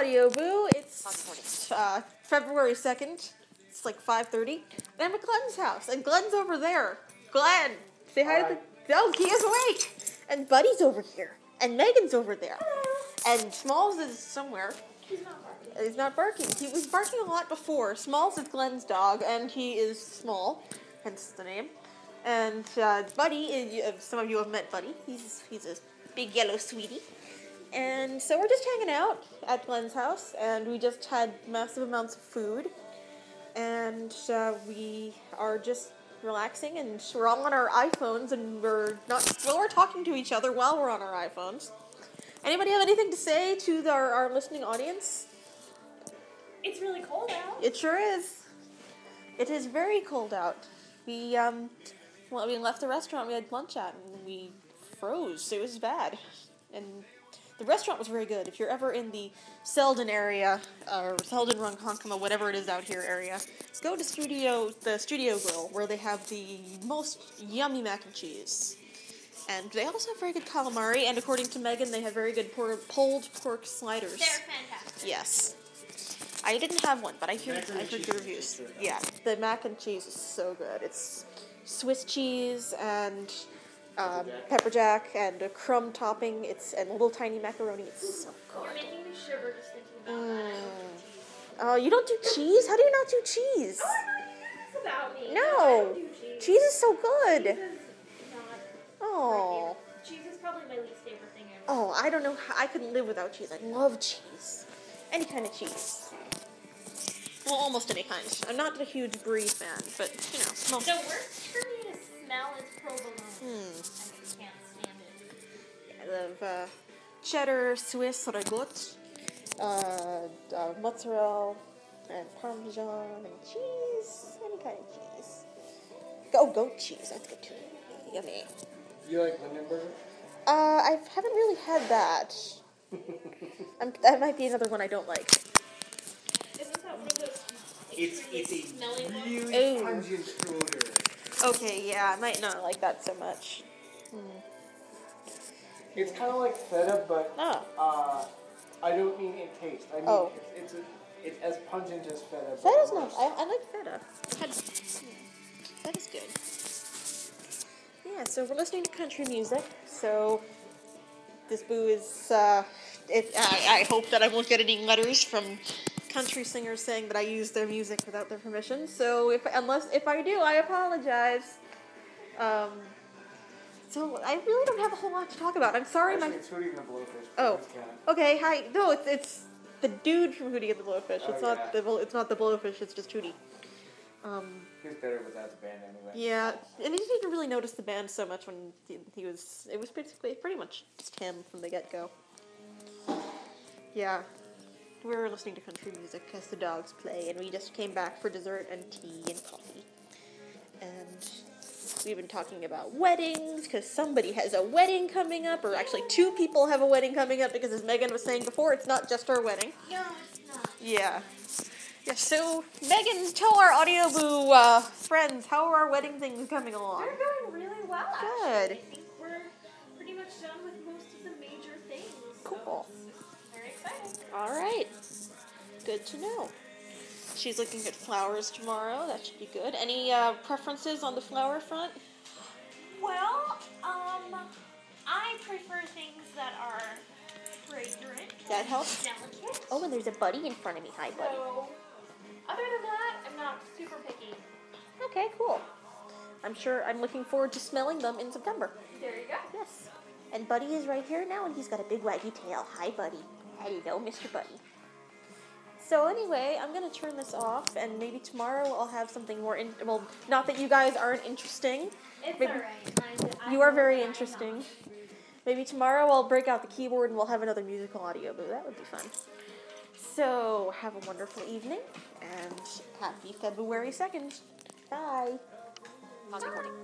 Audio Boo. It's February 2nd. It's like 5:30. And I'm at Glenn's house, and Glenn's over there. Glenn, say hi to the... Oh, he is awake! And Buddy's over here. And Megan's over there. And Smalls is somewhere. He's not barking. He's not barking. He was barking a lot before. Smalls is Glenn's dog, and he is small, hence the name. And Buddy, some of you have met Buddy. He's a big yellow sweetie. And so we're just hanging out at Glenn's house, and we just had massive amounts of food. And we are just relaxing, and we're all on our iPhones, and we're talking to each other while we're on our iPhones. Anybody have anything to say to our listening audience? It's really cold out. It sure is. It is very cold out. We left the restaurant we had lunch at, and we froze. It was bad. And the restaurant was very good. If you're ever in the Selden area, or Selden, Ronkonkoma, whatever it is out here area, go to the Studio Grill, where they have the most yummy mac and cheese. And they also have very good calamari, and according to Megan, they have very good pulled pork sliders. They're fantastic. Yes. I didn't have one, but I heard the reviews. Yeah, the mac and cheese is so good. It's Swiss cheese and pepper jack and a crumb topping. And a little tiny macaroni. It's so good. You're making me shiver just thinking about that. Oh, you don't do cheese? How do you not do cheese? Oh, I know about me. No. I don't do cheese. Cheese is so good. Cheese is not Oh. my favorite. Cheese is probably my least favorite thing ever. Oh, I don't know. I couldn't live without cheese. I love cheese. Any kind of cheese. Well, almost any kind. I'm not a huge brie fan, but, small. The worst for me to smell is provolone. I just can't stand it. I love cheddar, Swiss, ragout, mozzarella, and parmesan, and cheese. Any kind of cheese. Oh, goat cheese. That's good too. Yummy. You like Lindenberger? I haven't really had that. That might be another one I don't like. Isn't that one of those It's smelly a ones? really pungent odor. Okay, yeah, I might not like that so much. It's kind of like feta, but Oh. I don't mean in taste. I mean it's as pungent as feta. but Feta's not. worse. I like feta. Feta's good. Yeah, so we're listening to country music. So this boo is. I hope that I won't get any letters from country singers saying that I use their music without their permission. So if I do, I apologize. So I really don't have a whole lot to talk about. I'm sorry, Actually, it's Hootie and the Blowfish. Oh. Please count. Okay, hi. No, it's the dude from Hootie and the Blowfish. Oh, It's yeah. it's not the Blowfish. It's just Hootie. He was better without the band anyway. Yeah, and he didn't really notice the band so much when he was. It was basically pretty much just him from the get-go. Yeah, we were listening to country music as the dogs play, and we just came back for dessert and tea and coffee. And we've been talking about weddings, because somebody has a wedding coming up, or actually 2 people have a wedding coming up, because as Megan was saying before, it's not just our wedding. No, it's not. Yeah. Yeah, so, Megan, tell our Audio Boo friends, how are our wedding things coming along? They're going really well, actually. Good. I think we're pretty much done with most of the major things. Cool. So very excited. All right. Good to know. She's looking at flowers tomorrow. That should be good. Any preferences on the flower front? Well, I prefer things that are fragrant. That helps. Delicate. Oh, and there's a buddy in front of me. Hi, buddy. So, other than that, I'm not super picky. Okay, cool. I'm looking forward to smelling them in September. There you go. Yes. And Buddy is right here now, and he's got a big waggy tail. Hi, Buddy. Hello, Mr. Buddy. So anyway, I'm going to turn this off, and maybe tomorrow I'll have something more well, not that you guys aren't interesting. It's Maybe- alright. You are very interesting. Maybe tomorrow I'll break out the keyboard and we'll have another musical audio boo. That would be fun. So, have a wonderful evening, and happy February 2nd. Bye. Happy morning.